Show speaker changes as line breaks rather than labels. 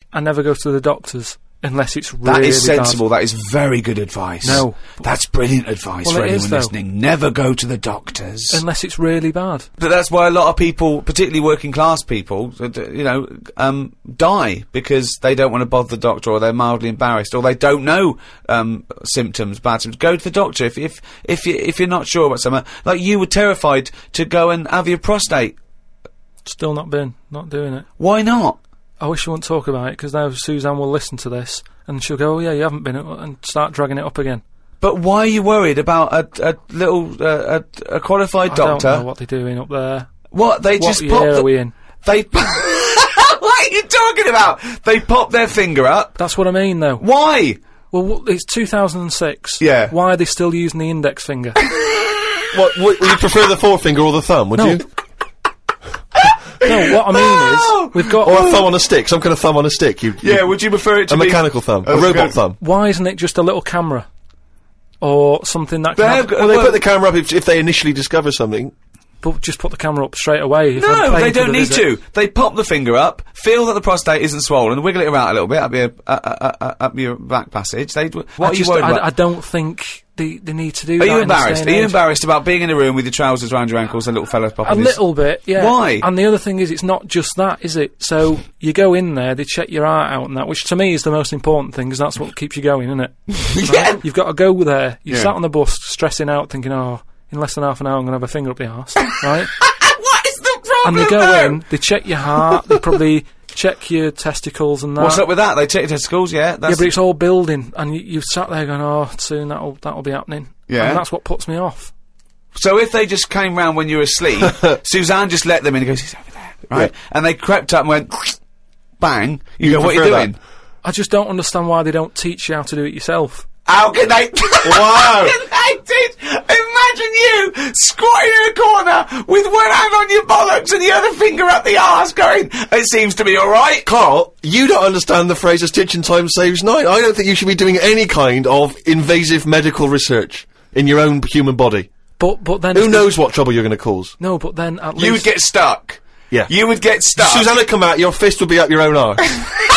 I never go to the doctors unless it's really
That is sensible.
bad.
That is very good advice.
No.
That's brilliant advice
Well,
for
it is,
anyone
though.
listening. Never go to the doctors.
Unless it's really bad.
But that's why a lot of people, particularly working class people, die because they don't want to bother the doctor, or they're mildly embarrassed, or they don't know symptoms, bad symptoms. Go to the doctor if you're not sure about something. Like you were terrified to go and have your prostate.
Still not doing it.
Why not?
I wish you wouldn't talk about it, because now Suzanne will listen to this and she'll go, "Oh yeah, you haven't been," and start dragging it up again.
But why are you worried about a qualified doctor?
I don't know what they're doing up there.
What they
What
just
year
pop
are we in?
They. What are you talking about? They pop their finger up.
That's what I mean, though.
Why?
Well, it's 2006.
Yeah.
Why are they still using the index finger?
What, would you prefer the forefinger or the thumb, would
No.
you?
No, what I mean is, we've got...
Or a thumb on a stick, some kind of thumb on a stick.
Yeah, would you prefer it to
a
be
mechanical thumb, a
Oh,
robot
good.
thumb?
Why isn't it just a little camera? Or something that
They
can...
have got-
Well, they
well-
put the camera up if they initially discover something.
But just put the camera up straight away. If I'm
No,
paying
they
for
don't
the
need
visit.
to. They pop the finger up, feel that the prostate isn't swollen, wiggle it around a little bit up your back passage. What are you worried about?
I don't think they need to do that.
Are you
in this day
embarrassed?
and
Are you
age.
embarrassed about being in a room with your trousers around your ankles and little fellas popping
A
his...
little bit, yeah.
Why?
And the other thing is, it's not just that, is it? So, you go in there, they check your heart out and that, which to me is the most important thing, because that's what keeps you going, isn't it?
Yeah.
Right? You've got to go there. You
Yeah.
sat on the bus, stressing out, thinking, oh, in less than half an hour I'm going to have a finger up the arse, right?
What is the
And
problem
they go
though?
in, they check your heart, they probably check your testicles and that.
What's up with that? They check your testicles, yeah?
Yeah,
That's
but it's all building, and you've sat there going, oh, soon that'll be happening.
Yeah.
And that's what puts me off.
So if they just came round when you were asleep, Suzanne just let them in and goes, he's over there, right?
Yeah.
And they crept up and went, bang, you go, what are you
prefer
doing?
that?
I just don't understand why they don't teach you how to do it yourself.
How can they...
Wow.
How can they teach... Imagine you squatting in a corner with one hand on your bollocks and the other finger up the arse going, it seems to be alright.
Carl, you don't understand the phrase "a stitch in time saves nine." I don't think you should be doing any kind of invasive medical research in your own human body.
But then...
Who knows what trouble you're going to cause?
No, but then at least...
You would get stuck.
Yeah.
You would get stuck.
Susanna come out, your fist would be up your own arse.